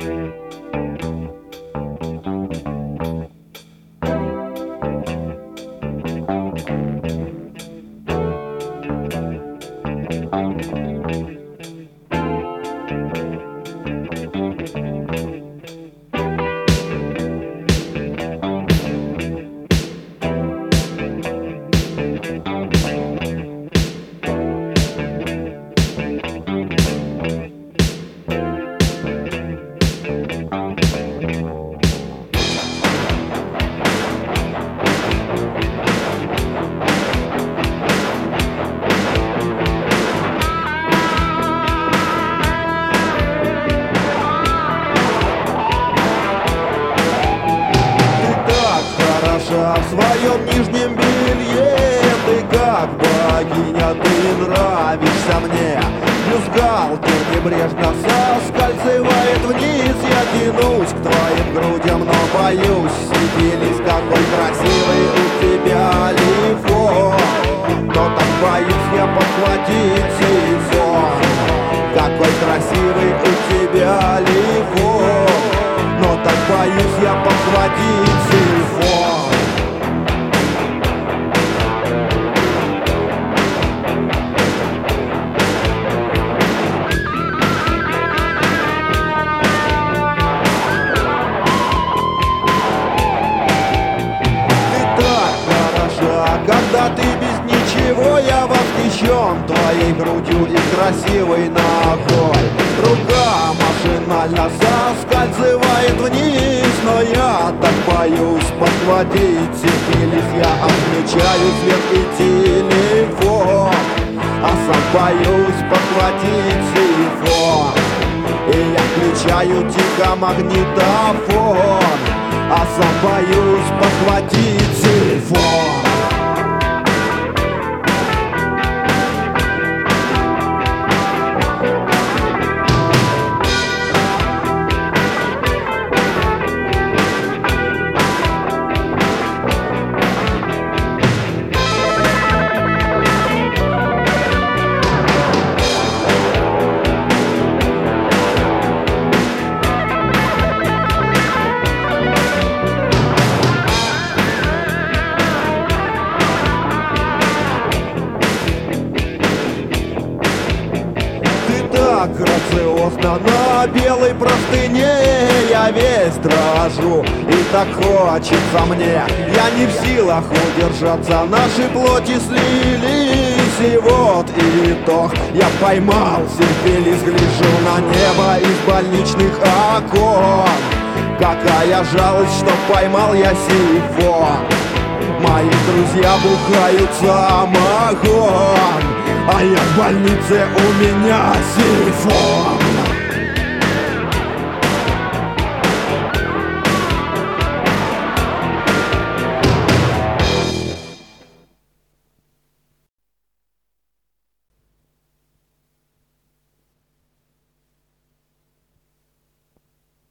В своем нижнем белье ты как богиня, ты нравишься мне. Бюстгальтер небрежно соскальзывает вниз. Я тянусь к твоим грудям, но боюсь. Сиделись, какой красивый у тебя лифон. Но так боюсь я подхватить телефон. Какой красивый у тебя лифон. Но так боюсь я подхватить телефон. Когда ты без ничего, я восхищен твоей грудью и красивой ногой. Рука машинально соскальзывает вниз, но я так боюсь подхватить. Сиделись, я отключаю свет и телефон, а сам боюсь подхватить телефон. И я включаю тихо магнитофон, а сам боюсь подхватить телефон. Грациозно на белой простыне я весь дрожу, и так хочется мне. Я не в силах удержаться, наши плоти слились, и вот итог. Я поймал сифилис, гляжу на небо из больничных окон. Какая жалость, что поймал я сифон. Мои друзья бухают самогон, а я в больнице, у меня сифон.